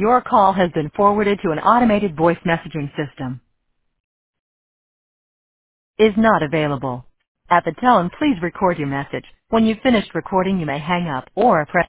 Your call has been forwarded to an automated voice messaging system. Is not available. At the tone, please record your message. When you've finished recording, you may hang up or press